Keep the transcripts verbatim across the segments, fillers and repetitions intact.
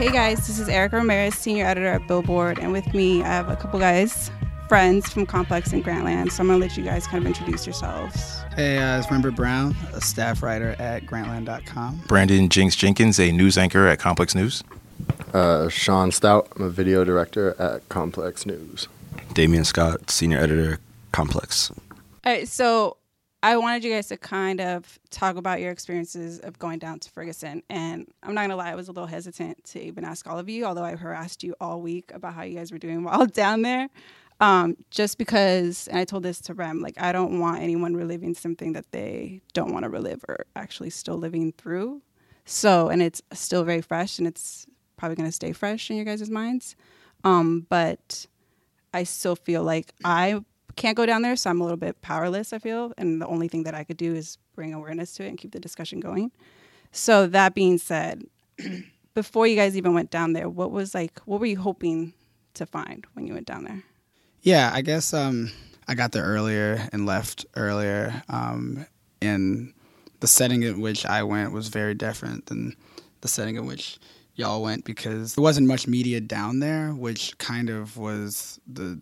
Hey guys, this is Erica Ramirez, senior editor at Billboard, and with me I have a couple guys, friends from Complex and Grantland, so I'm going to let you guys kind of introduce yourselves. Hey, uh, it's Rembert Brown, a staff writer at grantland dot com. Brandon Jinx Jenkins, a news anchor at Complex News. Uh, Sean Stout, I'm a video director at Complex News. Damian Scott, senior editor, Complex. All right, so I wanted you guys to kind of talk about your experiences of going down to Ferguson. And I'm not going to lie, I was a little hesitant to even ask all of you, although I harassed you all week about how you guys were doing while down there. Um, just because, and I told this to Rem, like, I don't want anyone reliving something that they don't want to relive or actually still living through. So, and it's still very fresh, and it's probably going to stay fresh in your guys' minds. Um, but I still feel like I can't go down there, so I'm a little bit powerless, I feel, and the only thing that I could do is bring awareness to it and keep the discussion going. So that being said, before you guys even went down there, what was like, what were you hoping to find when you went down there? Yeah, I guess um, I got there earlier and left earlier, um, and the setting in which I went was very different than the setting in which y'all went, because there wasn't much media down there, which kind of was the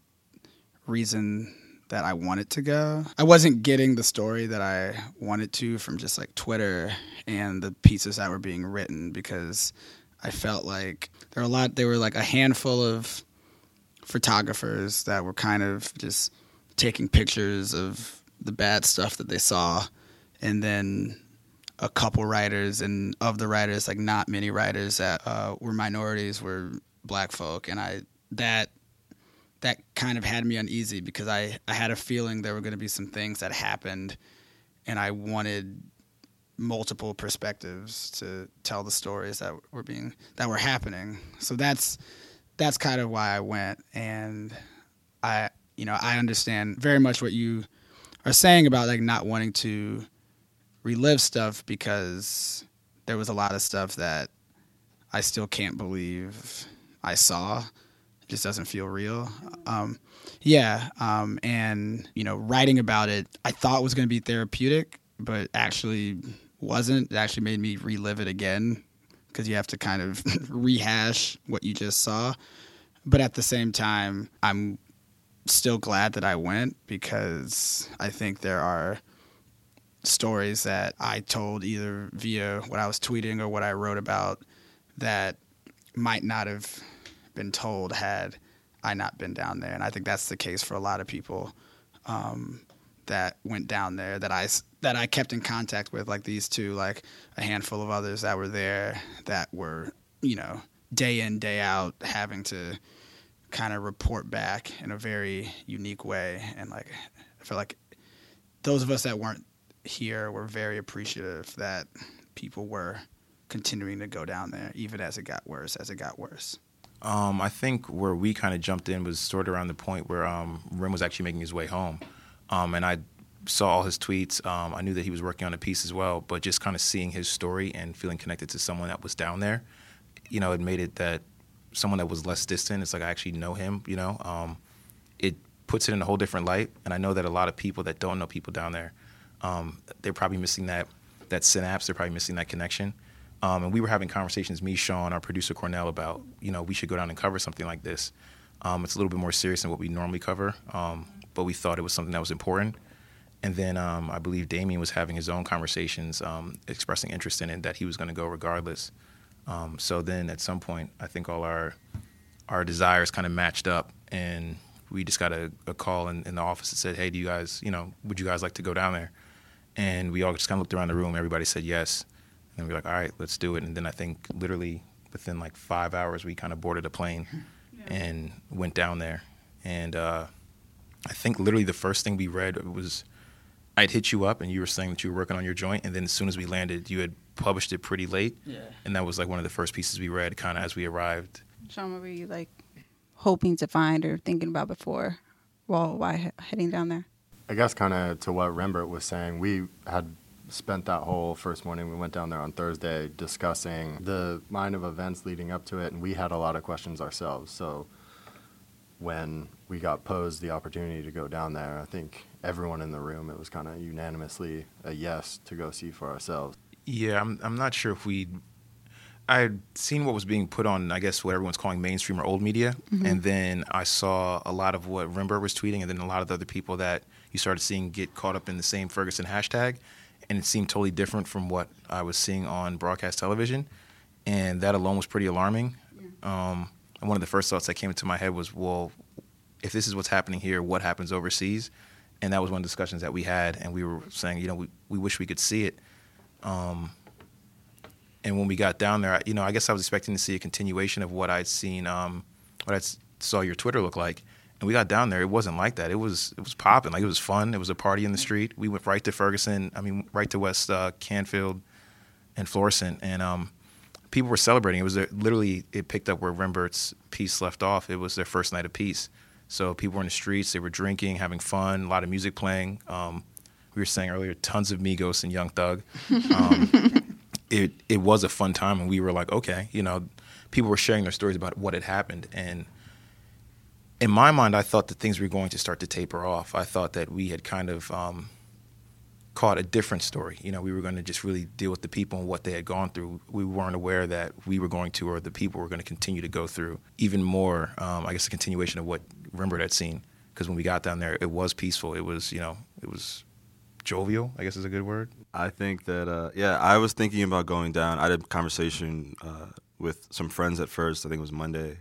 reason that I wanted to go. I wasn't getting the story that I wanted to from just like Twitter and the pieces that were being written, because I felt like there were a lot, there were like a handful of photographers that were kind of just taking pictures of the bad stuff that they saw, and then a couple writers, and of the writers, like not many writers that uh, were minorities, were black folk, and I that that kind of had me uneasy, because I, I had a feeling there were going to be some things that happened, and I wanted multiple perspectives to tell the stories that were being that were happening. So that's that's kind of why I went, and I you know I understand very much what you are saying about like not wanting to relive stuff, because there was a lot of stuff that I still can't believe I saw. It just doesn't feel real. Um, yeah, um, and you know, writing about it, I thought was going to be therapeutic, but actually wasn't. It actually made me relive it again, because you have to kind of rehash what you just saw. But at the same time, I'm still glad that I went, because I think there are stories that I told either via what I was tweeting or what I wrote about that might not have been told had I not been down there. And I think that's the case for a lot of people um, that went down there that I, that I kept in contact with, like these two, like a handful of others that were there that were, you know, day in, day out, having to kind of report back in a very unique way. And like, I feel like those of us that weren't here were very appreciative that people were continuing to go down there, even as it got worse, as it got worse. Um, I think where we kind of jumped in was sort of around the point where um, Rim was actually making his way home. Um, and I saw all his tweets. Um, I knew that he was working on a piece as well, but just kind of seeing his story and feeling connected to someone that was down there, you know, it made it that someone that was less distant, it's like I actually know him, you know. Um, it puts it in a whole different light. And I know that a lot of people that don't know people down there, um, they're probably missing that, that synapse. They're probably missing that connection. Um, and we were having conversations, me, Sean, our producer Cornell, about, you know, we should go down and cover something like this. Um, it's a little bit more serious than what we normally cover, um, but we thought it was something that was important. And then um, I believe Damien was having his own conversations, um, expressing interest in it, that he was going to go regardless. Um, so then at some point, I think all our our desires kind of matched up, and we just got a, a call in, in the office that said, hey, do you guys, you know, would you guys like to go down there? And we all just kind of looked around the room. Everybody said yes. And we were like, all right, let's do it. And then I think literally within like five hours, we kind of boarded a plane yeah. and went down there. And uh, I think literally the first thing we read was, I'd hit you up and you were saying that you were working on your joint. And then as soon as we landed, you had published it pretty late. Yeah. And that was like one of the first pieces we read kind of as we arrived. Sean, what were you like hoping to find or thinking about before while, while he- heading down there? I guess kind of to what Rembert was saying, we had spent that whole first morning, we went down there on Thursday discussing the line of events leading up to it, and we had a lot of questions ourselves. So when we got posed the opportunity to go down there, I think everyone in the room, it was kind of unanimously a yes to go see for ourselves. Yeah, I'm I'm not sure if we I had seen what was being put on, I guess, what everyone's calling mainstream or old media. Mm-hmm. And then I saw a lot of what Rembert was tweeting, and then a lot of the other people that you started seeing get caught up in the same Ferguson hashtag. And it seemed totally different from what I was seeing on broadcast television. And that alone was pretty alarming. Yeah. Um, and one of the first thoughts that came into my head was, well, if this is what's happening here, what happens overseas? And that was one of the discussions that we had. And we were saying, you know, we, we wish we could see it. Um, and when we got down there, you know, I guess I was expecting to see a continuation of what I'd seen, um, what I saw your Twitter look like. And we got down there, it wasn't like that. It was it was popping. Like, it was fun. It was a party in the street. We went right to Ferguson, I mean, right to West uh, Canfield and Florissant. And um, people were celebrating. It was their, literally, it picked up where Rembert's piece left off. It was their first night of peace. So people were in the streets. They were drinking, having fun, a lot of music playing. Um, we were saying earlier, tons of Migos and Young Thug. Um, it it was a fun time, and we were like, okay, you know, people were sharing their stories about what had happened. And in my mind, I thought that things were going to start to taper off. I thought that we had kind of um, caught a different story. You know, we were going to just really deal with the people and what they had gone through. We weren't aware that we were going to, or the people were going to continue to go through even more, um, I guess, a continuation of what Rembert had seen. Because when we got down there, it was peaceful. It was, you know, it was jovial, I guess is a good word. I think that, uh, yeah, I was thinking about going down. I did a conversation uh, with some friends at first. I think it was Monday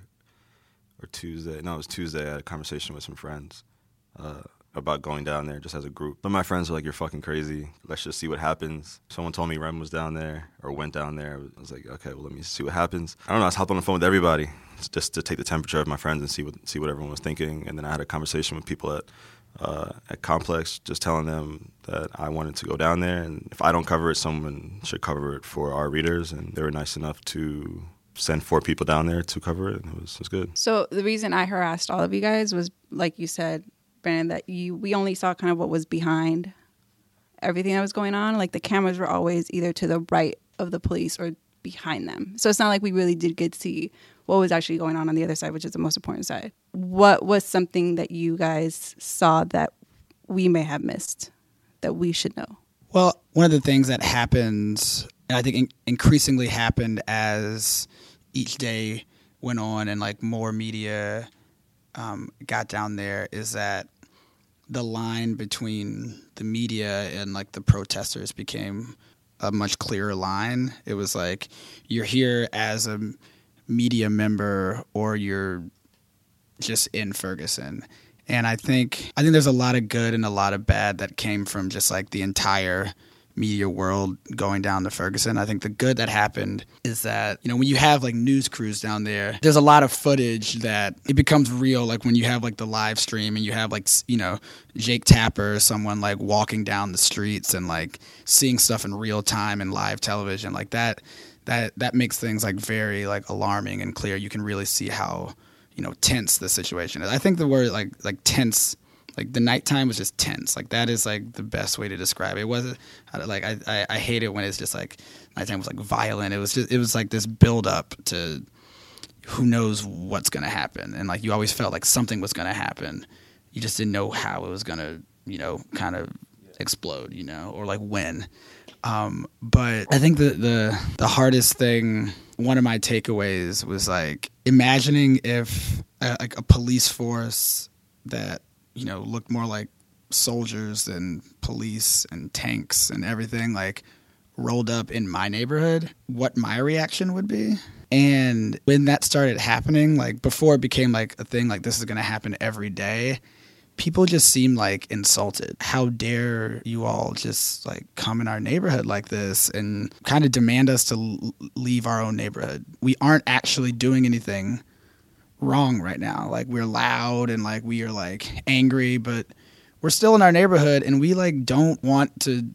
or Tuesday. No, it was Tuesday. I had a conversation with some friends uh, about going down there just as a group. But my friends were like, you're fucking crazy. Let's just see what happens. Someone told me Rem was down there or went down there. I was like, okay, well, let me see what happens. I don't know. I was hopped on the phone with everybody just to take the temperature of my friends and see what see what everyone was thinking. And then I had a conversation with people at uh, at Complex, just telling them that I wanted to go down there. And if I don't cover it, someone should cover it for our readers. And they were nice enough to send four people down there to cover it, and it was, it was good. So the reason I harassed all of you guys was, like you said, Brandon, that you we only saw kind of what was behind everything that was going on. Like, the cameras were always either to the right of the police or behind them. So it's not like we really did get to see what was actually going on on the other side, which is the most important side. What was something that you guys saw that we may have missed that we should know? Well, one of the things that happened, and I think in- increasingly happened as each day went on and like more media um, got down there, is that the line between the media and like the protesters became a much clearer line. It was like, you're here as a media member or you're just in Ferguson. And I think I think there's a lot of good and a lot of bad that came from just like the entire media world going down to Ferguson. I think the good that happened is that, you know, when you have like news crews down there, there's a lot of footage that it becomes real. Like when you have like the live stream and you have like, you know, Jake Tapper or someone like walking down the streets and like seeing stuff in real time in live television, like that, that, that makes things like very like alarming and clear. You can really see how, you know, tense the situation is. I think the word like, like tense, like the nighttime was just tense. Like that is like the best way to describe it. It wasn't like I, I, I hate it when it's just like nighttime was like violent. It was just it was like this build up to who knows what's gonna happen, and like you always felt like something was gonna happen. You just didn't know how it was gonna, you know, kind of explode, you know, or like when. Um, but I think the, the the hardest thing, one of my takeaways was like imagining if a, like a police force that, you know, looked more like soldiers than police and tanks and everything, like rolled up in my neighborhood, what my reaction would be. And when that started happening, like before it became like a thing, like this is going to happen every day, people just seemed like insulted. How dare you all just like come in our neighborhood like this and kind of demand us to l- leave our own neighborhood. We aren't actually doing anything wrong right now. Like we're loud and like we are like angry, but we're still in our neighborhood and we like don't want to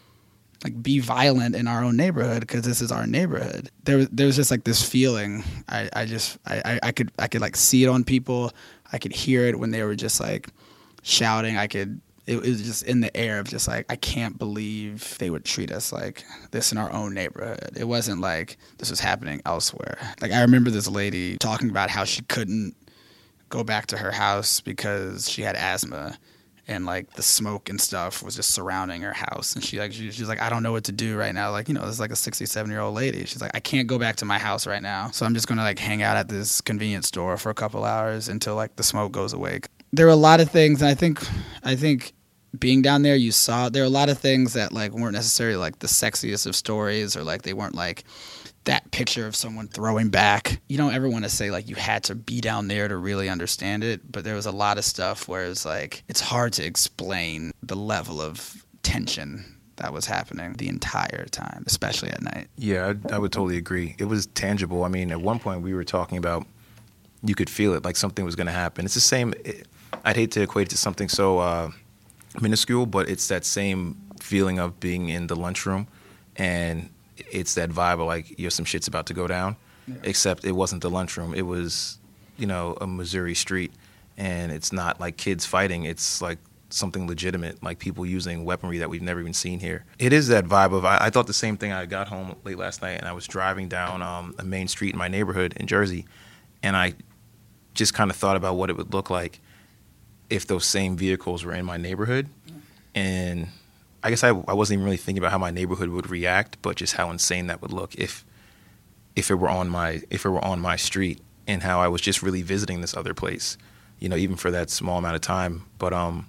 like be violent in our own neighborhood because this is our neighborhood. There there was just like this feeling. I, I just I, I could I could like see it on people. I could hear it when they were just like shouting. I could it was just in the air of just like, I can't believe they would treat us like this in our own neighborhood. It wasn't like this was happening elsewhere. Like I remember this lady talking about how she couldn't go back to her house because she had asthma. and like the smoke and stuff was just surrounding her house. And she like she, she's like, I don't know what to do right now. Like, you know, this is like a sixty-seven year old lady. She's like, I can't go back to my house right now, so I'm just gonna like hang out at this convenience store for a couple hours until like the smoke goes away. There were a lot of things, and I think I think being down there, you saw there were a lot of things that like weren't necessarily like the sexiest of stories, or like they weren't like that picture of someone throwing back. You don't ever want to say like you had to be down there to really understand it, but there was a lot of stuff where it's like it's hard to explain the level of tension that was happening the entire time, especially at night. Yeah, I, I would totally agree. It was tangible. I mean, at one point we were talking about you could feel it, like something was going to happen. It's the same. It, I'd hate to equate it to something so uh, minuscule, but it's that same feeling of being in the lunchroom, and it's that vibe of like, you know, some shit's about to go down, yeah. Except it wasn't the lunchroom. It was, you know, a Missouri street, and it's not like kids fighting. It's like something legitimate, like people using weaponry that we've never even seen here. It is that vibe of, I, I thought the same thing. I got home late last night, and I was driving down um, a main street in my neighborhood in Jersey, and I just kind of thought about what it would look like if those same vehicles were in my neighborhood. And I guess I, I wasn't even really thinking about how my neighborhood would react, but just how insane that would look if if it were on my if it were on my street, and how I was just really visiting this other place, you know, even for that small amount of time. But um,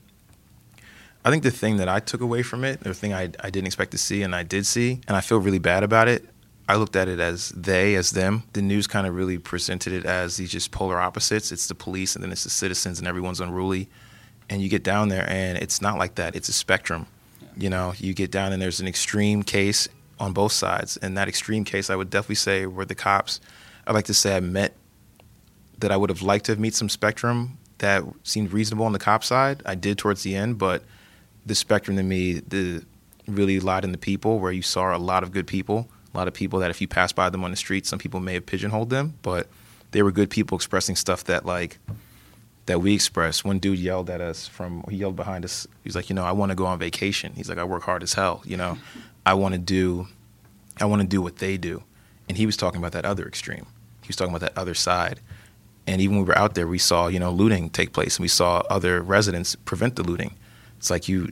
I think the thing that I took away from it, the thing I I didn't expect to see and I did see, and I feel really bad about it, I looked at it as they, as them. The news kind of really presented it as these just polar opposites. It's the police, and then it's the citizens, and everyone's unruly. And you get down there, and it's not like that. It's a spectrum. Yeah. You know, you get down, and there's an extreme case on both sides. And that extreme case, I would definitely say, were the cops. I'd like to say I met, that I would have liked to have met some spectrum that seemed reasonable on the cop side. I did towards the end, but the spectrum to me the really lied in the people, where you saw a lot of good people. A lot of people that if you pass by them on the street, some people may have pigeonholed them, but they were good people expressing stuff that like that we express. One dude yelled at us from, he yelled behind us. He's like, you know, I want to go on vacation. He's like, I work hard as hell. You know, I want to do, I want to do what they do. And he was talking about that other extreme. He was talking about that other side. And even when we were out there, we saw, you know, looting take place, and we saw other residents prevent the looting. It's like you,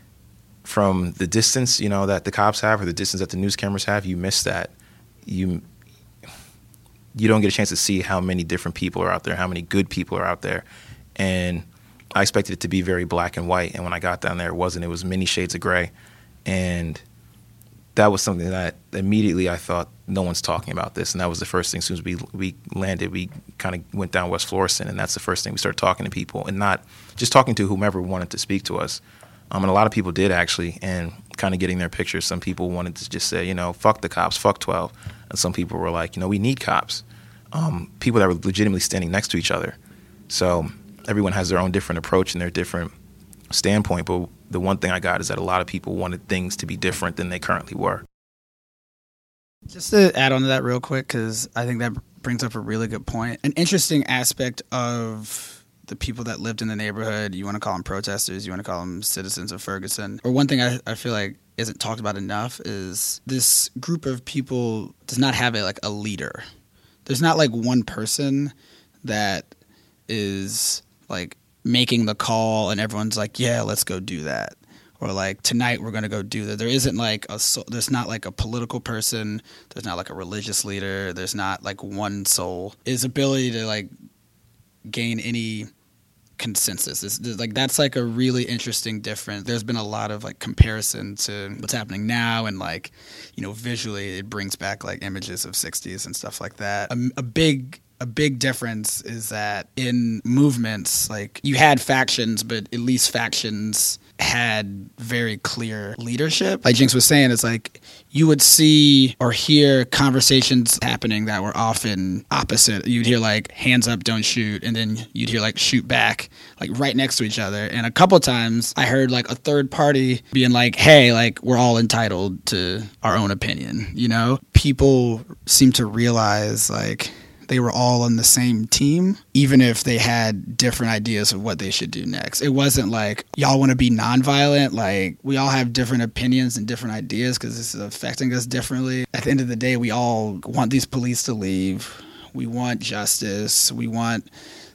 from the distance, you know, that the cops have, or the distance that the news cameras have, you miss that. You you don't get a chance to see how many different people are out there, how many good people are out there. And I expected it to be very black and white, and when I got down there, it wasn't. It was many shades of gray. And that was something that immediately I thought, no one's talking about this. And that was the first thing. As soon as we we landed, we kind of went down West Florissant, and that's the first thing we started talking to people, and not just talking to whomever wanted to speak to us. Um, and a lot of people did, actually, and kind of getting their pictures. Some people wanted to just say, you know, fuck the cops, fuck twelve. And some people were like, you know, we need cops. Um, people that were legitimately standing next to each other. So everyone has their own different approach and their different standpoint. But the one thing I got is that a lot of people wanted things to be different than they currently were. Just to add on to that real quick, because I think that brings up a really good point. An interesting aspect of the people that lived in the neighborhood, you want to call them protesters, you want to call them citizens of Ferguson, or one thing I, I feel like isn't talked about enough is this group of people does not have a like a leader. There's not like one person that is like making the call and everyone's like, yeah, let's go do that. Or like, tonight we're going to go do that. There isn't like a, there's not like a political person. There's not like a religious leader. There's not like one soul. His ability to like gain any consensus is like, that's like a really interesting difference. There's been a lot of like comparison to what's happening now, and like, you know, visually it brings back like images of sixties and stuff like that. A, a big A big difference is that in movements, like you had factions, but at least factions had very clear leadership. Like Jinx was saying, it's like you would see or hear conversations happening that were often opposite. You'd hear like hands up, don't shoot, and then you'd hear like shoot back, like right next to each other. And a couple times I heard like a third party being like, hey, like we're all entitled to our own opinion, you know? People seem to realize like they were all on the same team, even if they had different ideas of what they should do next. It wasn't like, y'all want to be nonviolent. Like, we all have different opinions and different ideas because this is affecting us differently. At the end of the day, we all want these police to leave. We want justice. We want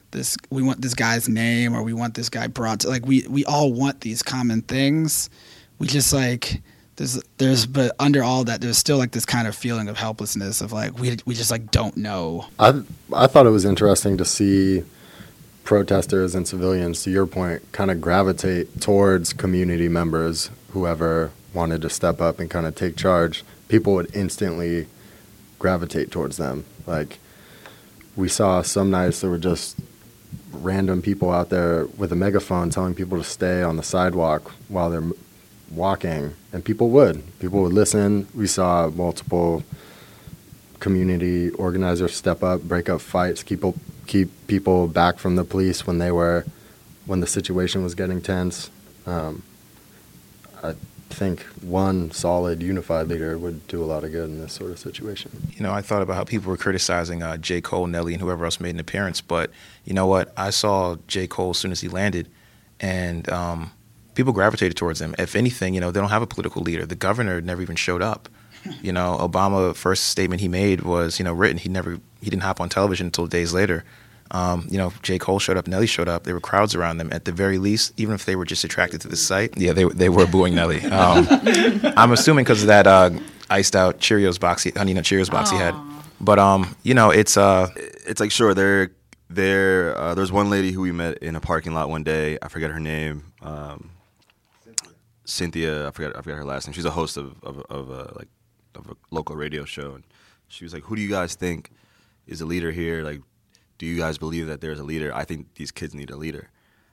this we want this guy's name, or we want this guy brought to, like we we all want these common things. We just like there's there's but under all that there's still like this kind of feeling of helplessness of like we we just like don't know. I I thought it was interesting to see protesters and civilians, to your point, kind of gravitate towards community members, whoever wanted to step up and kind of take charge. People would instantly gravitate towards them. Like, we saw some nights there were just random people out there with a megaphone telling people to stay on the sidewalk while they're walking, and people would. People would listen. We saw multiple community organizers step up, break up fights, keep keep people back from the police when they were when the situation was getting tense. Um, I think one solid, unified leader would do a lot of good in this sort of situation. You know, I thought about how people were criticizing uh, J. Cole, Nelly, and whoever else made an appearance. But you know what? I saw J. Cole as soon as he landed, and um, people gravitated towards him. If anything, you know, they don't have a political leader. The governor never even showed up. You know, Obama, first statement he made was, you know, written. He never, he didn't hop on television until days later. Um, you know, J. Cole showed up, Nelly showed up. There were crowds around them. At the very least, even if they were just attracted to the site, yeah, they they were booing Nelly. Um, I'm assuming because of that uh, iced out Cheerios box, he, Honey Nut Cheerios box Aww. he had. But um, you know, it's uh, it's like sure there there uh, there's one lady who we met in a parking lot one day. I forget her name. Um, Cynthia. I forget I forget her last name. She's a host of of, of a, like of a local radio show, and she was like, "Who do you guys think is a leader here? Like, do you guys believe that there's a leader? I think these kids need a leader."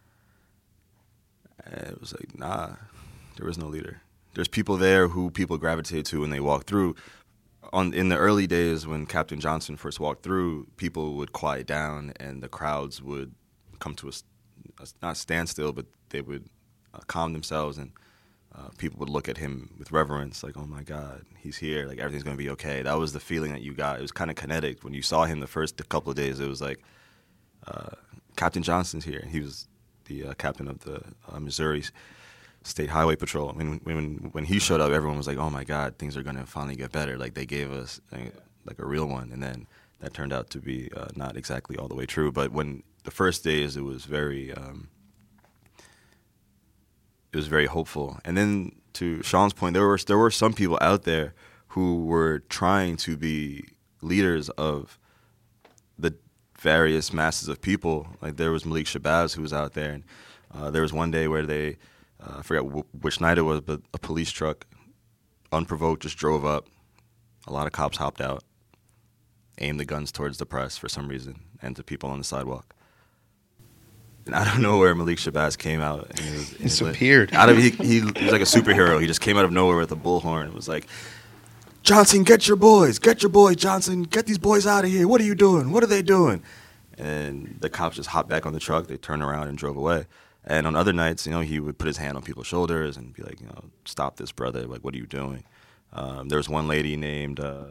And it was like, nah, there was no leader. There's people there who people gravitate to when they walk through. On in the early days when Captain Johnson first walked through, people would quiet down and the crowds would come to a, a not standstill, but they would uh, calm themselves, and uh, people would look at him with reverence, like, oh my God, he's here, like everything's gonna be okay. That was the feeling that you got. It was kind of kinetic. When you saw him the first couple of days, it was like, uh, Captain Johnson's here. He was the uh, captain of the uh, Missouri State Highway Patrol. I mean, when when he showed up, everyone was like, "Oh my God, things are gonna finally get better." Like they gave us like, like a real one, and then that turned out to be uh, not exactly all the way true. But when the first days, it was very, um, it was very hopeful. And then to Sean's point, there were there were some people out there who were trying to be leaders of the various masses of people. Like there was Malik Shabazz who was out there, and uh, there was one day where they. Uh, I forget w- which night it was, but a police truck, unprovoked, just drove up. A lot of cops hopped out, aimed the guns towards the press for some reason, and to people on the sidewalk. And I don't know where Malik Shabazz came out. And he was, he disappeared. Out of he, he, he was like a superhero. He just came out of nowhere with a bullhorn. It was like, Johnson, get your boys, get your boys, Johnson, get these boys out of here. What are you doing? What are they doing? And the cops just hopped back on the truck. They turned around and drove away. And on other nights, you know, he would put his hand on people's shoulders and be like, you know, stop this, brother. Like, what are you doing? Um, there was one lady named uh,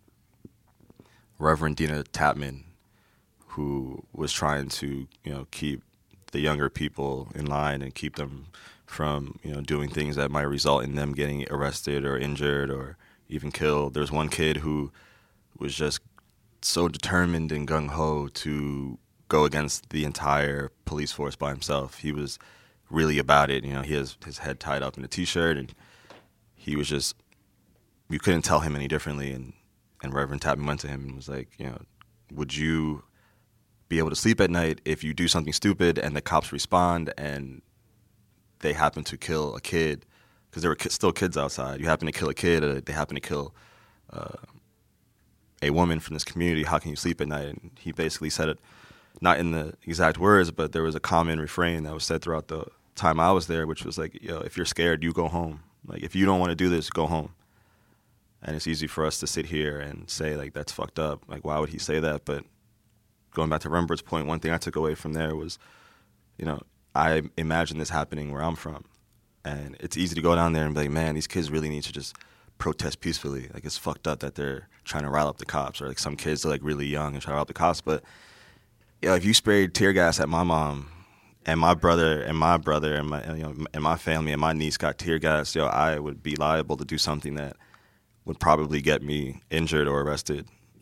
Reverend Dina Tapman who was trying to, you know, keep the younger people in line and keep them from, you know, doing things that might result in them getting arrested or injured or even killed. There was one kid who was just so determined and gung-ho to go against the entire police force by himself. He was really about it. You know, he has his head tied up in a T-shirt, and he was just, you couldn't tell him any differently. And, and Reverend Tapman went to him and was like, you know, would you be able to sleep at night if you do something stupid and the cops respond and they happen to kill a kid? Because there were ki- still kids outside. You happen to kill a kid, or they happen to kill uh, a woman from this community. How can you sleep at night? And he basically said it, not in the exact words, but there was a common refrain that was said throughout the time I was there, which was like, yo, if you're scared, you go home. Like, if you don't want to do this, go home. And it's easy for us to sit here and say, like, that's fucked up. Like, why would he say that? But going back to Rembert's point, one thing I took away from there was, you know, I imagine this happening where I'm from. And it's easy to go down there and be like, man, these kids really need to just protest peacefully. Like, it's fucked up that they're trying to rile up the cops. Or, like, some kids are, like, really young and try to rile up the cops. But yeah, if you sprayed tear gas at my mom and my brother and my brother and my you know and my family and my niece got tear gas, yo, I would be liable to do something that would probably get me injured or arrested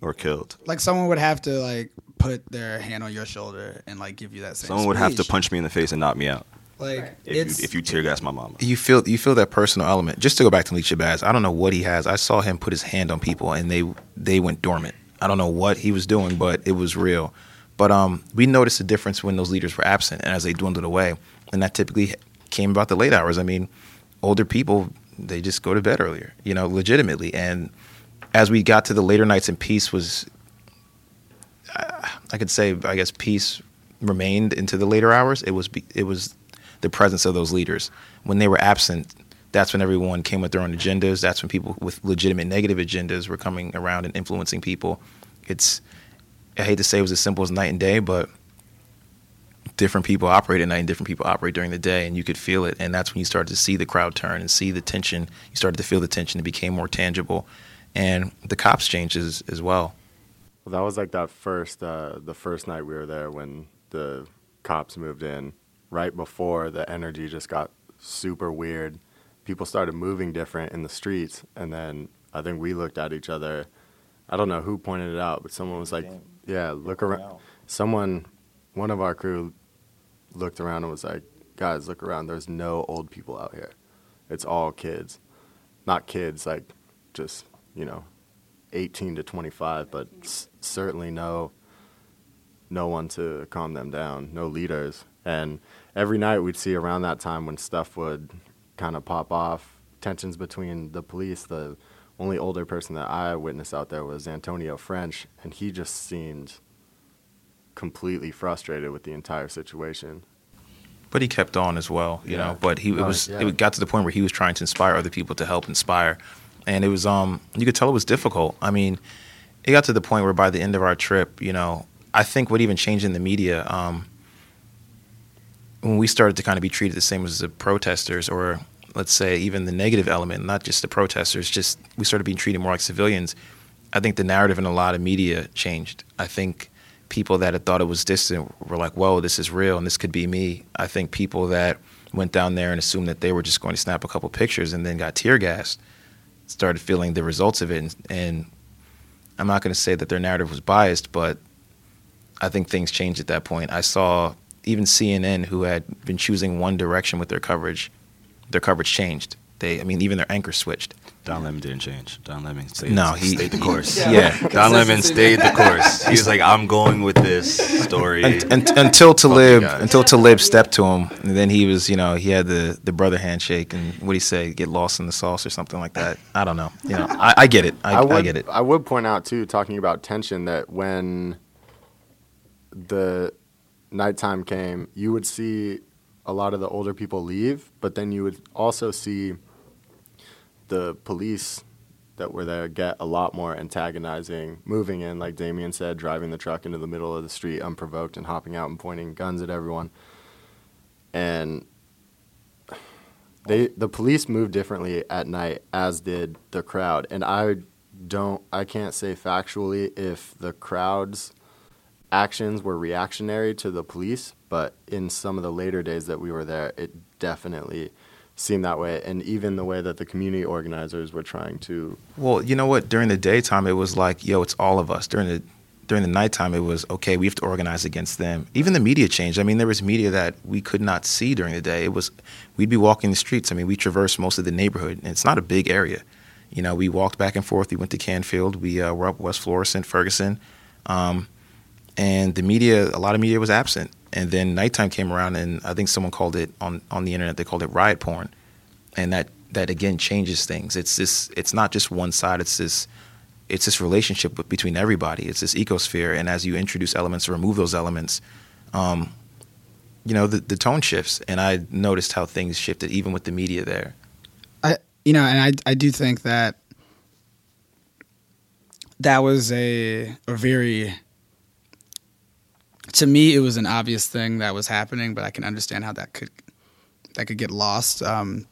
or killed. Like someone would have to like put their hand on your shoulder and like give you that same Someone would have to speech. punch me in the face and knock me out Like if it's you, if you tear gas my mama. You feel you feel that personal element. Just to go back to Malik Shabazz, I don't know what he has. I saw him put his hand on people and they they went dormant. I don't know what he was doing, but it was real. But um, we noticed a difference when those leaders were absent and as they dwindled away, and that typically came about the late hours. I mean, older people, they just go to bed earlier, you know, legitimately. And as we got to the later nights and peace was, uh, I could say, I guess peace remained into the later hours. It was it was the presence of those leaders. When they were absent, that's when everyone came with their own agendas. That's when people with legitimate negative agendas were coming around and influencing people. It's, I hate to say it was as simple as night and day, but different people operate at night and different people operate during the day, and you could feel it. And that's when you started to see the crowd turn and see the tension. You started to feel the tension. It became more tangible. And the cops changed as, as well. Well, that was like that first, uh, the first night we were there when the cops moved in, right before the energy just got super weird. People started moving different in the streets, and then I think we looked at each other. I don't know who pointed it out, but someone was like, yeah, look around. Someone, one of our crew looked around and was like, guys, look around. There's no old people out here. It's all kids. Not kids, like just, you know, eighteen to twenty-five, but s- certainly no no one to calm them down, no leaders. And every night we'd see around that time when stuff would kind of pop off, tensions between the police. The only older person that I witnessed out there was Antonio French, and he just seemed completely frustrated with the entire situation. But he kept on as well, you Yeah. know. But he it No, was yeah. it got to the point where he was trying to inspire other people to help inspire, and it was um you could tell it was difficult. I mean, it got to the point where by the end of our trip, you know, I think what even changed in the media um, when we started to kind of be treated the same as the protesters, or let's say even the negative element, not just the protesters, just we started being treated more like civilians. I think the narrative in a lot of media changed. I think people that had thought it was distant were like, whoa, this is real and this could be me. I think people that went down there and assumed that they were just going to snap a couple pictures and then got tear gassed started feeling the results of it. And, and I'm not going to say that their narrative was biased, but I think things changed at that point. I saw even C N N, who had been choosing one direction with their coverage, their coverage changed. They, I mean, even their anchor switched. Don Lemon didn't change. Don Lemon stayed, No, he- stayed the course. Yeah. Yeah. Don Lemon stayed the course. He was like, I'm going with this story. Un- un- until Fuck you Talib, guys. until Talib stepped to him, and then he was, you know, he had the, the brother handshake, and what do you say, get lost in the sauce or something like that. I don't know. You know, I, I get it. I, I, would, get it. I would point out, too, talking about tension, that when the nighttime came, you would see a lot of the older people leave, but then you would also see the police that were there get a lot more antagonizing, moving in, like Damien said, driving the truck into the middle of the street unprovoked and hopping out and pointing guns at everyone. And they the police moved differently at night, as did the crowd. And I don't I can't say factually if the crowd's actions were reactionary to the police, but in some of the later days that we were there, it definitely seemed that way. And even the way that the community organizers were trying to Well, you know what? During the daytime, it was like, yo, it's all of us. During the during the nighttime, it was, okay, we have to organize against them. Even the media changed. I mean, there was media that we could not see during the day. It was, we'd be walking the streets. I mean, we traversed most of the neighborhood, and it's not a big area. You know, we walked back and forth. We went to Canfield. We uh, were up West Florissant, Ferguson. Um, and the media, a lot of media was absent. And then nighttime came around, and I think someone called it on, on the internet, they called it riot porn. And that, that again changes things. It's this, it's not just one side. It's this, it's this relationship between everybody. It's this ecosphere. And as you introduce elements or remove those elements, um, you know, the, the tone shifts. And I noticed how things shifted even with the media there. I, you know, and I, I do think that that was a, a very, to me, it was an obvious thing that was happening, but I can understand how that could, that could get lost. Um,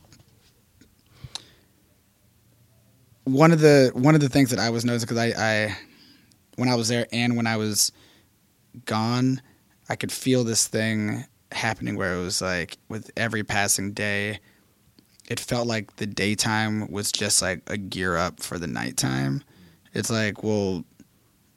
one of the, one of the things that I was noticing, because I, I, when I was there and when I was gone, I could feel this thing happening where it was like with every passing day, it felt like the daytime was just like a gear up for the nighttime. It's like, well,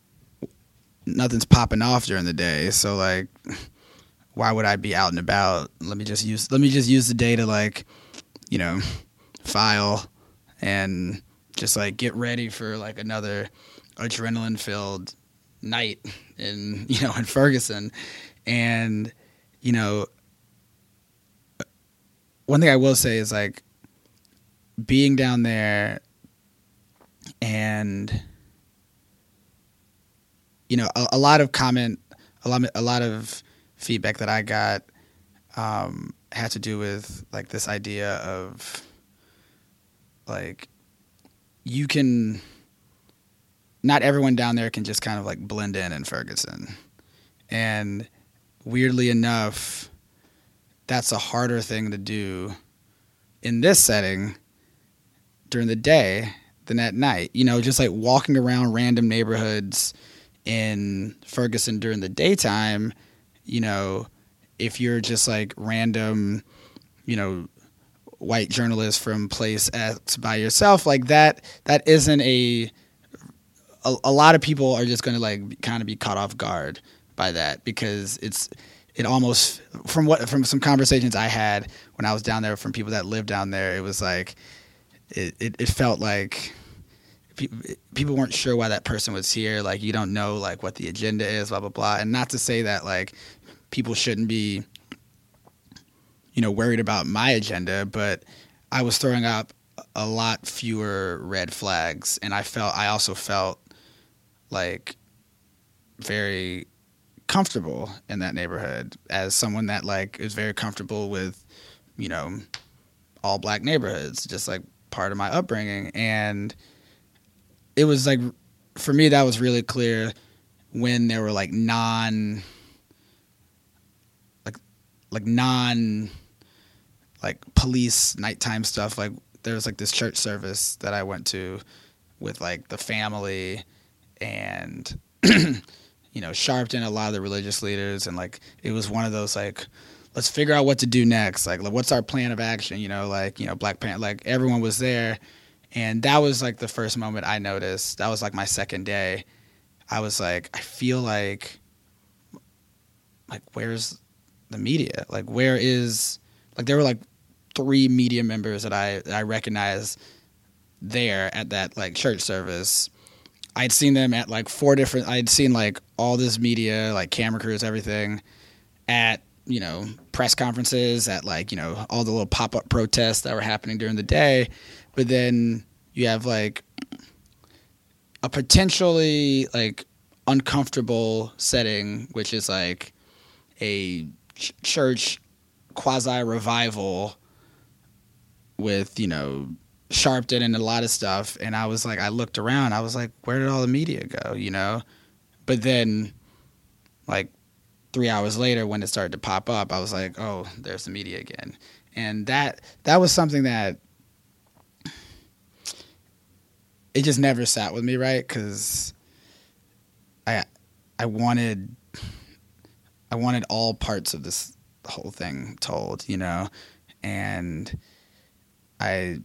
nothing's popping off during the day. So like, why would I be out and about? Let me just use let me just use the day to like, you know, file and just like get ready for like another adrenaline filled night in, you know, in Ferguson. And, you know, one thing I will say is like being down there and, you know, a, a lot of comment, a lot, a lot of feedback that I got um, had to do with like this idea of like, you can, not everyone down there can just kind of like blend in in Ferguson. And weirdly enough, that's a harder thing to do in this setting during the day than at night. You know, just like walking around random neighborhoods in Ferguson during the daytime, you know, if you're just like random, you know, white journalist from place X by yourself, like that, that isn't a, a, a lot of people are just going to like kind of be caught off guard by that, because it's, it almost, from what, from some conversations I had when I was down there from people that live down there, it was like, it, it, it felt like people, people weren't sure why that person was here. Like, you don't know like what the agenda is, blah, blah, blah. And not to say that like people shouldn't be, you know, worried about my agenda, but I was throwing up a lot fewer red flags. And I felt, I also felt like very comfortable in that neighborhood as someone that like is very comfortable with, you know, all black neighborhoods, just like part of my upbringing. And it was like, for me, that was really clear when there were like non, like, like non, like police nighttime stuff. Like there was like this church service that I went to with like the family and, you know, Sharpton, a lot of the religious leaders. And like, it was one of those like, let's figure out what to do next. Like, what's our plan of action? You know, like, you know, Black Panther, like everyone was there. And that was like the first moment I noticed. That was like my second day. I was like, I feel like, like, where's the media? Like, where is, like, there were like three media members that I, that I recognized there at that like church service. I'd seen them at like four different, I'd seen like all this media, like camera crews, everything at, you know, press conferences, at like, you know, all the little pop-up protests that were happening during the day. But then you have like a potentially like uncomfortable setting, which is like a ch- church quasi-revival with, you know, Sharpton and a lot of stuff. And I was like, I looked around, I was like, where did all the media go, you know? But then like three hours later when it started to pop up, I was like, oh, there's the media again. And that that was something that it just never sat with me right, because I I wanted I wanted all parts of this whole thing told, you know? And I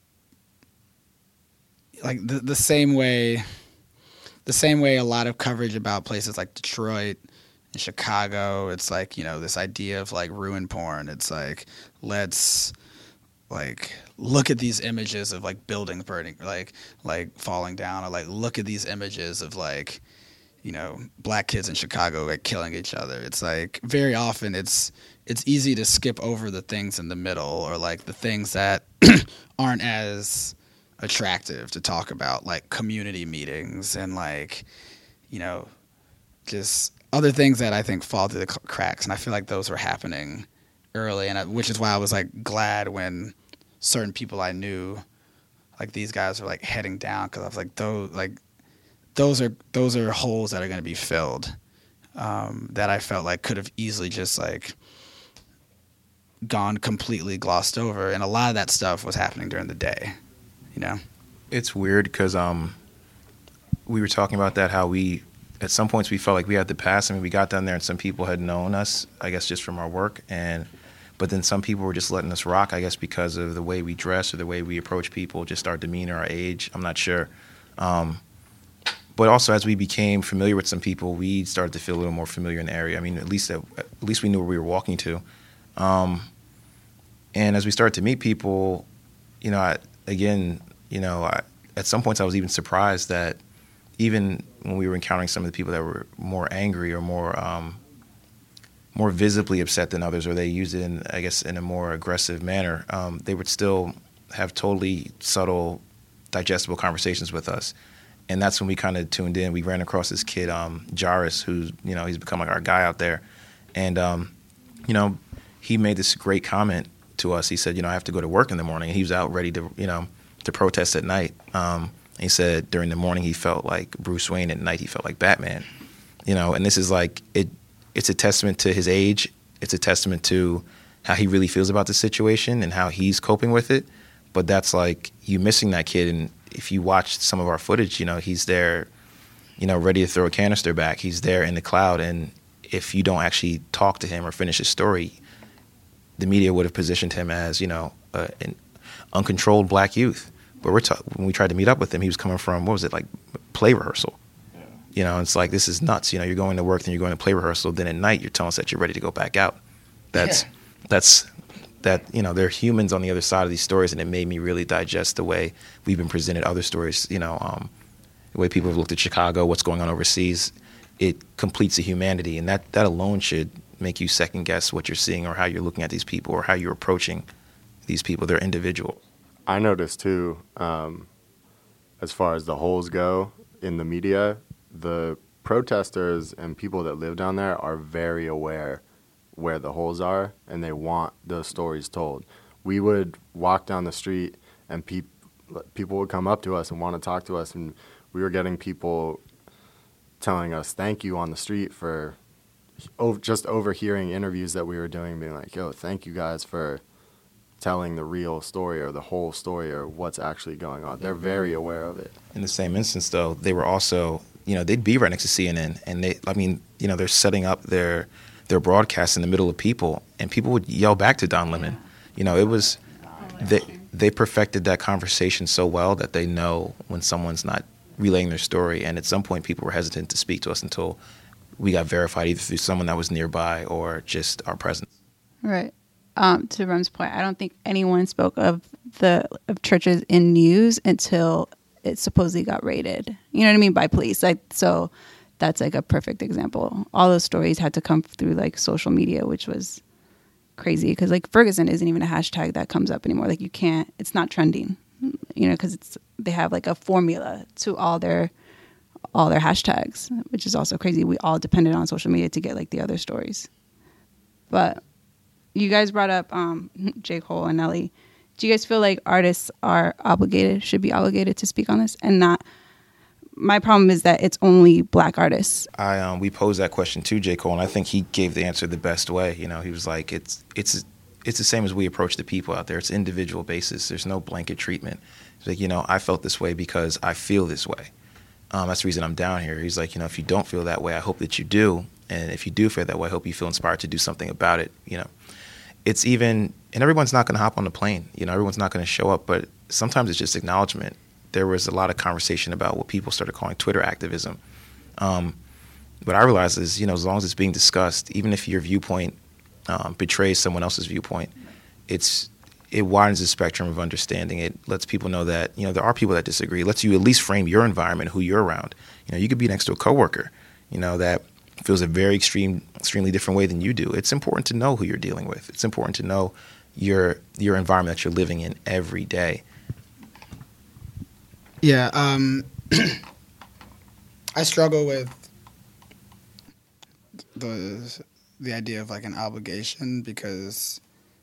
like the the same way the same way a lot of coverage about places like Detroit and Chicago, it's like, you know, this idea of like ruin porn. It's like, let's like look at these images of like buildings burning, like like falling down, or like look at these images of like, you know, black kids in Chicago like killing each other. It's like very often it's it's easy to skip over the things in the middle, or like the things that aren't as attractive to talk about, like community meetings and like, you know, just other things that I think fall through the cracks. And I feel like those were happening early, and I, which is why I was like glad when certain people I knew, like these guys were like heading down, because I was like, those like those are those are holes that are going to be filled, um, that I felt like could have easily just like gone completely glossed over. And a lot of that stuff was happening during the day, you know. It's weird because um, we were talking about that, how we at some points we felt like we had the pass. I mean, we got down there and some people had known us, I guess, just from our work, and but then some people were just letting us rock, I guess, because of the way we dress or the way we approach people, just our demeanor, our age. I'm not sure. Um, but also as we became familiar with some people, we started to feel a little more familiar in the area. I mean, at least at, at least we knew where we were walking to. Um, and as we started to meet people, you know, I, again, you know, I, at some points I was even surprised that even when we were encountering some of the people that were more angry or more um, more visibly upset than others, or they used it in, I guess, in a more aggressive manner, um, they would still have totally subtle, digestible conversations with us. And that's when we kind of tuned in. We ran across this kid, um, Jairus, who's, you know, he's become like our guy out there. And, um, you know, he made this great comment to us. He said, you know, I have to go to work in the morning. And he was out ready to, you know, to protest at night. Um, he said during the morning he felt like Bruce Wayne, at night he felt like Batman. You know, and this is like, it. it's a testament to his age. It's a testament to how he really feels about the situation and how he's coping with it. But that's like you missing that kid. And if you watch some of our footage, you know, he's there, you know, ready to throw a canister back. He's there in the cloud. And if you don't actually talk to him or finish his story, the media would have positioned him as, you know, uh, an uncontrolled black youth. But we're ta- when we tried to meet up with him, he was coming from, what was it, like play rehearsal. You know, it's like, this is nuts. You know, you're going to work, then you're going to play rehearsal. Then at night, you're telling us that you're ready to go back out. That's, yeah. that's, that, you know, there are humans on the other side of these stories. And it made me really digest the way we've been presented other stories, you know, um, the way people have looked at Chicago, what's going on overseas. It completes the humanity. And that, that alone should make you second guess what you're seeing or how you're looking at these people or how you're approaching these people. They're individual. I noticed too, um, as far as the holes go in the media, the protesters and people that live down there are very aware where the holes are, and they want those stories told. We would walk down the street, and peop- people would come up to us and want to talk to us, and we were getting people telling us thank you on the street for over, just overhearing interviews that we were doing, being like, yo, thank you guys for telling the real story or the whole story or what's actually going on. They're very aware of it. In the same instance, though, they were also... you know, they'd be right next to C N N, and they, I mean, you know, they're setting up their their broadcast in the middle of people, and people would yell back to Don Lemon. You know, it was, they they perfected that conversation so well that they know when someone's not relaying their story, and at some point people were hesitant to speak to us until we got verified either through someone that was nearby or just our presence. Right. Um, to Rem's point, I don't think anyone spoke of the of churches in news until it supposedly got raided. You know what I mean? By police. Like, so that's like a perfect example. All those stories had to come through like social media, which was crazy because like Ferguson isn't even a hashtag that comes up anymore. Like you can't, it's not trending, you know, because it's, they have like a formula to all their, all their hashtags, which is also crazy. We all depended on social media to get like the other stories. But you guys brought up um, J. Cole and Nelly. Do you guys feel like artists are obligated, should be obligated to speak on this and not? My problem is that it's only black artists. I um, we posed that question to J. Cole, and I think he gave the answer the best way. You know, he was like, it's it's it's the same as we approach the people out there. It's individual basis. There's no blanket treatment. He's like, you know, I felt this way because I feel this way. Um, that's the reason I'm down here. He's like, you know, if you don't feel that way, I hope that you do. And if you do feel that way, I hope you feel inspired to do something about it, you know. It's even, and everyone's not going to hop on the plane. You know, everyone's not going to show up, but sometimes it's just acknowledgement. There was a lot of conversation about what people started calling Twitter activism. Um, what I realized is, you know, as long as it's being discussed, even if your viewpoint um, betrays someone else's viewpoint, it's it widens the spectrum of understanding. It lets people know that, you know, there are people that disagree. It lets you at least frame your environment, who you're around. You know, you could be next to a coworker, you know, that feels a very extreme, extremely different way than you do. It's important to know who you're dealing with. It's important to know your your environment that you're living in every day. Yeah, um, I struggle with the the idea of like an obligation because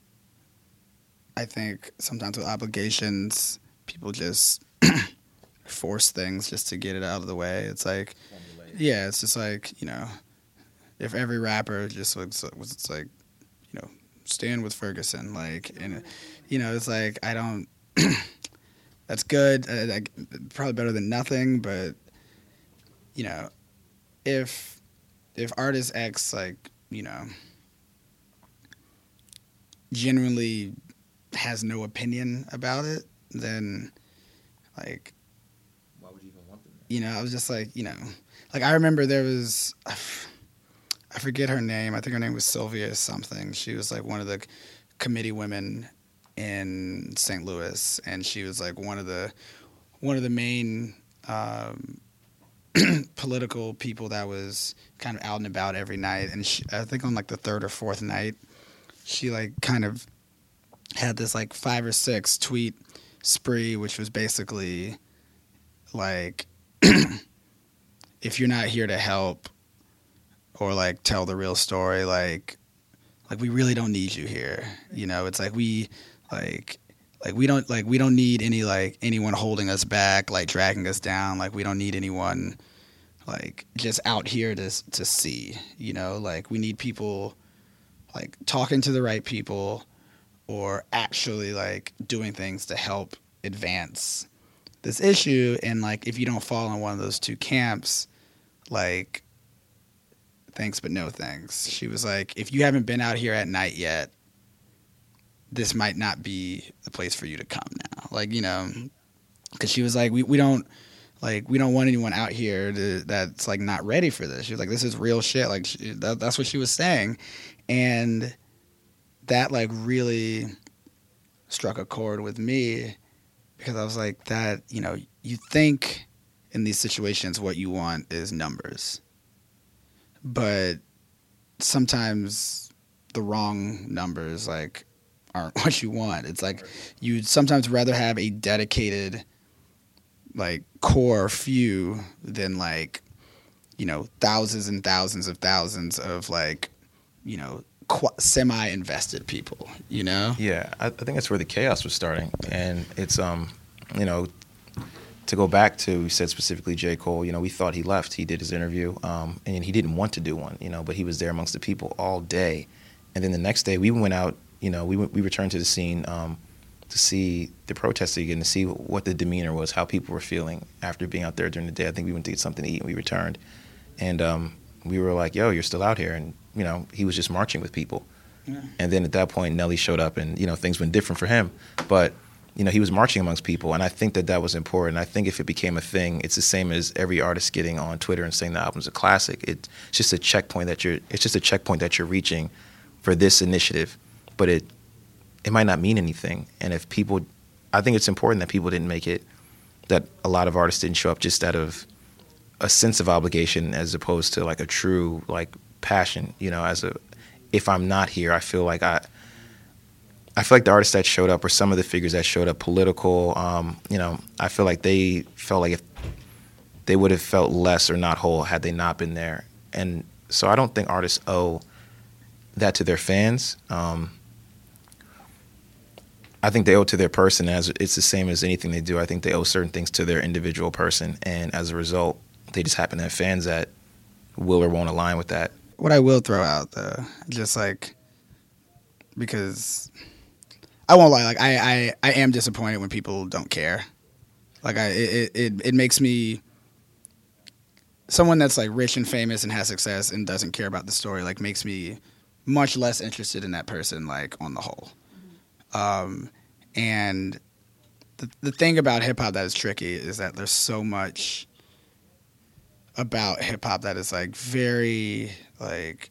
I think sometimes with obligations, people just force things just to get it out of the way. It's like, yeah, it's just like, you know, if every rapper just was, was it's like, you know, stand with Ferguson, like, and, you know, it's like, I don't, that's good, uh, like, probably better than nothing, but, you know, if, if artist X, like, you know, genuinely has no opinion about it, then, like, why would you even want them you know, I was just like, you know, like I remember there was, I, f- I forget her name. I think her name was Sylvia something. She was like one of the committee women in Saint Louis, and she was like one of the one of the main um, political people that was kind of out and about every night. And she, I think on like the third or fourth night, she like kind of had this like five or six tweet spree, which was basically like, if you're not here to help or like tell the real story, like, like we really don't need you here. You know, it's like we, like, like we don't like we don't need any like anyone holding us back, like dragging us down. Like we don't need anyone like just out here to to see. You know, like we need people like talking to the right people or actually like doing things to help advance this issue. And like if you don't fall in one of those two camps, like thanks but no thanks. She was like, if you haven't been out here at night yet, this might not be the place for you to come now. Like, you know, because she was like, we, we don't like we don't want anyone out here to, that's like not ready for this. She was like, this is real shit. Like she, that, that's what she was saying. And that like really struck a chord with me, because I was like, that, you know, you think in these situations what you want is numbers, but sometimes the wrong numbers like aren't what you want. It's like you'd sometimes rather have a dedicated like core few than like, you know, thousands and thousands of thousands of like, you know, qu- semi-invested people, you know? Yeah, I, I think that's where the chaos was starting. And it's, um, you know, to go back to, we said specifically J. Cole, you know, we thought he left. He did his interview, um, and he didn't want to do one, you know, but he was there amongst the people all day. And then the next day we went out, you know, we went, we returned to the scene um, to see the protesters again, to see what the demeanor was, how people were feeling after being out there during the day. I think we went to get something to eat and we returned. And um, we were like, yo, you're still out here. And, you know, he was just marching with people. Yeah. And then at that point, Nelly showed up and, you know, things went different for him. But, you know, he was marching amongst people. And I think that that was important. I think if it became a thing, it's the same as every artist getting on Twitter and saying the album's a classic. It's just a checkpoint that you're, it's just a checkpoint that you're reaching for this initiative. But it it might not mean anything. And if people, I think it's important that people didn't make it, that a lot of artists didn't show up just out of a sense of obligation as opposed to like a true like passion, you know, as a, if I'm not here, I feel like I, I feel like the artists that showed up or some of the figures that showed up, political, um, you know, I feel like they felt like if they would have felt less or not whole had they not been there. And so I don't think artists owe that to their fans. Um, I think they owe it to their person. As it's the same as anything they do. I think they owe certain things to their individual person, and as a result, they just happen to have fans that will or won't align with that. What I will throw out, though, just like, because I won't lie, like I, I, I am disappointed when people don't care. Like I, it, it, it makes me, someone that's like rich and famous and has success and doesn't care about the story, like makes me much less interested in that person, like on the whole. Um, and the the thing about hip hop that is tricky is that there's so much about hip hop that is like very like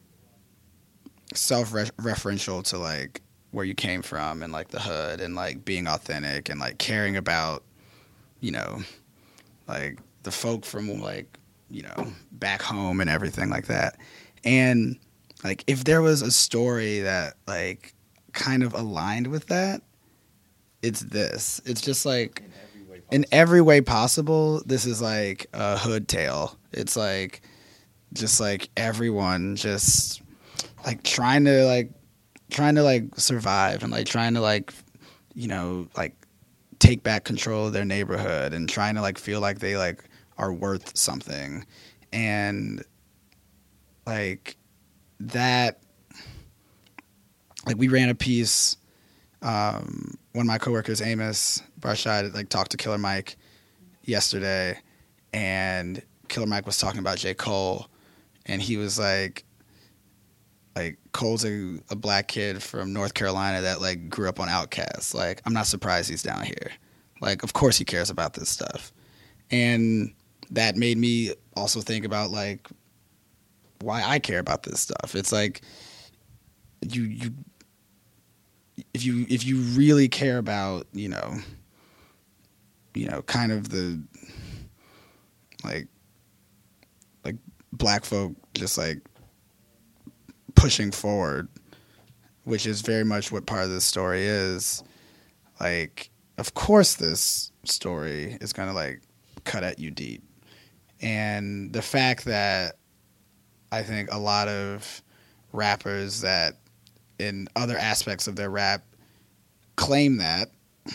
self-referential to like where you came from and like the hood and like being authentic and like caring about, you know, like the folk from like, you know, back home and everything like that. And like if there was a story that like kind of aligned with that, it's this. It's just like in every way possible, in every way possible this is like a hood tale. It's like just like everyone just like trying to like trying to like survive and like trying to like, you know, like take back control of their neighborhood and trying to like feel like they like are worth something. And like that, like we ran a piece, um, one of my coworkers, Amos Barshad, like talked to Killer Mike yesterday, and Killer Mike was talking about J. Cole, and he was like, like Cole's a, a black kid from North Carolina that like grew up on Outkast. Like I'm not surprised he's down here. Like of course he cares about this stuff. And that made me also think about like why I care about this stuff. It's like you you if you if you really care about, you know, you know, kind of the like like black folk just like pushing forward, which is very much what part of this story is. Like, of course this story is going to like cut at you deep. And the fact that I think a lot of rappers that in other aspects of their rap claim that,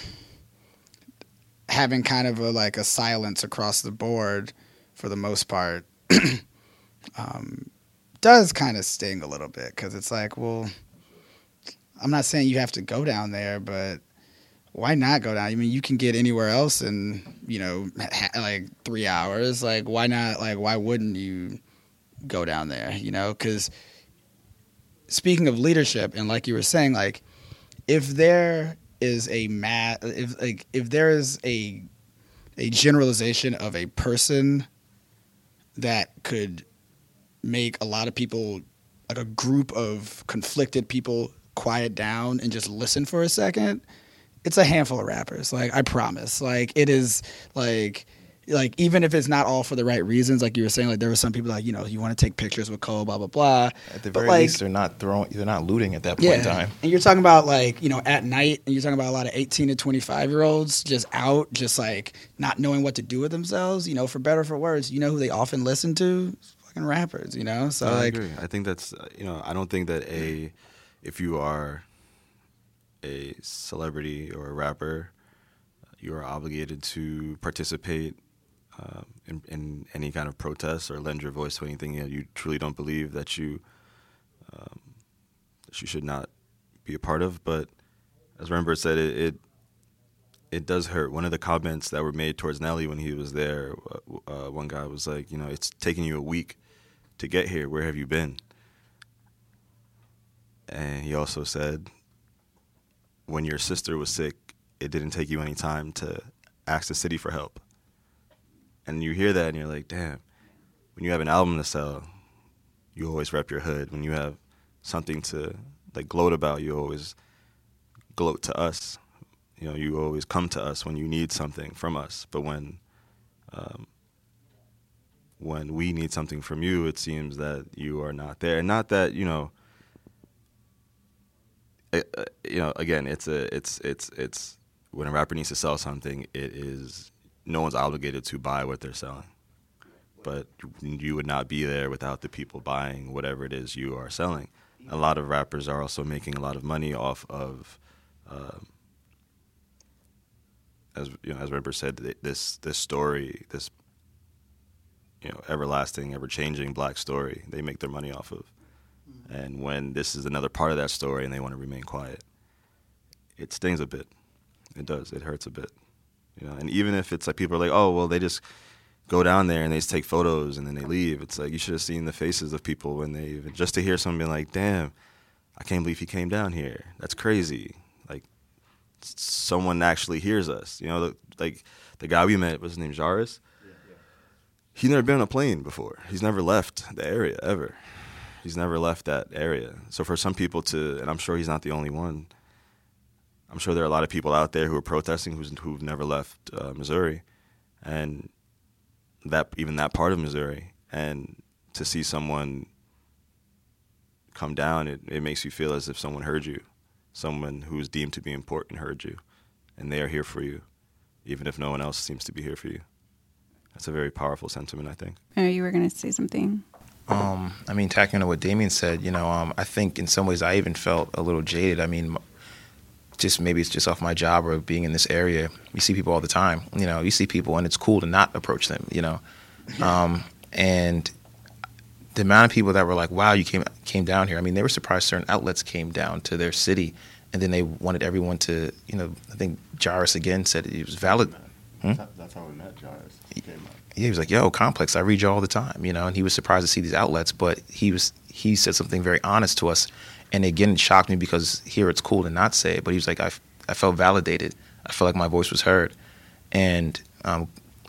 having kind of a, like a silence across the board for the most part, um, does kind of sting a little bit, because it's like, well, I'm not saying you have to go down there, but why not go down? I mean, you can get anywhere else in, you know, ha- like three hours. Like, why not? Like, why wouldn't you go down there? You know, because speaking of leadership, and like you were saying, like, if there is a ma- if like if there is a a generalization of a person that could make a lot of people, like a group of conflicted people, quiet down and just listen for a second, it's a handful of rappers. Like, I promise. Like, it is like, like even if it's not all for the right reasons, like you were saying, like there were some people like, you know, you want to take pictures with Cole, blah blah blah. At the but very like, least, they're not throwing, they're not looting at that point yeah. in time. And you're talking about like, you know, at night, and you're talking about a lot of eighteen to twenty-five year olds just out, just like not knowing what to do with themselves. You know, for better or for worse, you know who they often listen to? Fucking rappers. You know, so I like, agree. I think that's uh, you know, I don't think that a if you are a celebrity or a rapper, you are obligated to participate uh, in, in any kind of protest or lend your voice to anything that you truly don't believe that you um, that you should not be a part of. But as Rembert said, it, it it does hurt. One of the comments that were made towards Nelly when he was there, uh, one guy was like, you know, it's taking you a week to get here. Where have you been? And he also said, when your sister was sick, it didn't take you any time to ask the city for help. And you hear that and you're like, damn, when you have an album to sell, you always rep your hood. When you have something to like gloat about, you always gloat to us. You know, you always come to us when you need something from us. But when um, when we need something from you, it seems that you are not there. And not that, you know, Uh, you know, again, it's a, it's, it's, it's when a rapper needs to sell something, it is, no one's obligated to buy what they're selling, but you would not be there without the people buying whatever it is you are selling. A lot of rappers are also making a lot of money off of, um, as you know, as Rembert said, this this story, this you know, everlasting, ever changing black story, they make their money off of. And when this is another part of that story and they want to remain quiet, it stings a bit. It does. It hurts a bit. You know, and even if it's like people are like, oh, well, they just go down there and they just take photos and then they leave. It's like you should have seen the faces of people when they even, just to hear someone being like, damn, I can't believe he came down here. That's crazy. Like, someone actually hears us. You know, the, like the guy we met, what's his name, Jairus? Yeah, yeah. He's never been on a plane before. He's never left the area ever. He's never left that area. So for some people to, and I'm sure he's not the only one, I'm sure there are a lot of people out there who are protesting who's, who've never left uh, Missouri, and that even that part of Missouri. And to see someone come down, it, it makes you feel as if someone heard you, someone who is deemed to be important heard you, and they are here for you, even if no one else seems to be here for you. That's a very powerful sentiment, I think. Oh, you were going to say something. Um, I mean, tacking on what Damien said, you know, um, I think in some ways I even felt a little jaded. I mean, just maybe it's just off my job or being in this area. You see people all the time. You know, you see people and it's cool to not approach them, you know. Um, and the amount of people that were like, wow, you came came down here. I mean, they were surprised certain outlets came down to their city, and then they wanted everyone to, you know, I think Jairus again said it was valid. Hmm? That's how we met Jairus. He came up. Yeah, he was like, yo, Complex, I read you all the time, you know, and he was surprised to see these outlets, but he was he said something very honest to us, and again, it shocked me because here it's cool to not say it, but he was like, I, I felt validated. I felt like my voice was heard, and um,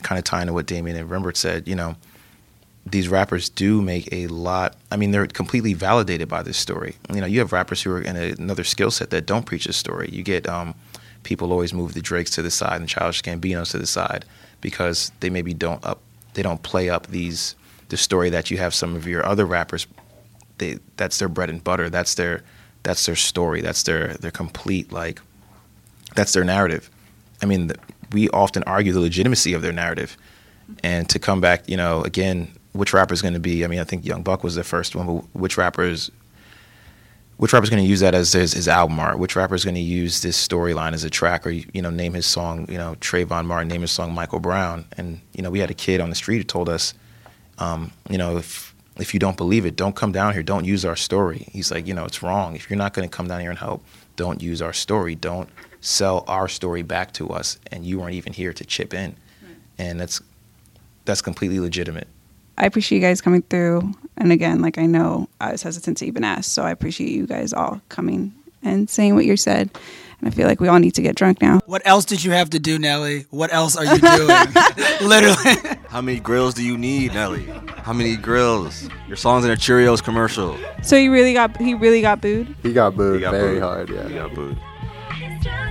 kind of tying to what Damien and Rembert said, you know, these rappers do make a lot. I mean, they're completely validated by this story. You know, you have rappers who are in a, another skill set that don't preach this story. You get um, people always move the Drakes to the side and Childish Gambinos to the side because they maybe don't up, they don't play up these the story that you have some of your other rappers. They that's their bread and butter. That's their that's their story. That's their their complete like. That's their narrative. I mean, the, we often argue the legitimacy of their narrative, and to come back, you know, again. Which rapper is going to be? I mean, I think Young Buck was the first one, but which rapper is, which rapper is going to use that as his, his album art? Which rapper is going to use this storyline as a track, or you know, name his song, you know, Trayvon Martin, name his song Michael Brown? And you know, we had a kid on the street who told us, um, you know, if if you don't believe it, don't come down here. Don't use our story. He's like, you know, it's wrong. If you're not going to come down here and help, don't use our story. Don't sell our story back to us, and you weren't even here to chip in, right. And that's that's completely legitimate. I appreciate you guys coming through. And again, like I know I was hesitant to even ask, so I appreciate you guys all coming and saying what you said. And I feel like we all need to get drunk now. What else did you have to do, Nelly? What else are you doing? Literally. How many grills do you need, Nelly? How many grills? Your song's in a Cheerios commercial. So he really got he really got booed? He got booed he got very booed. hard, yeah. He got booed.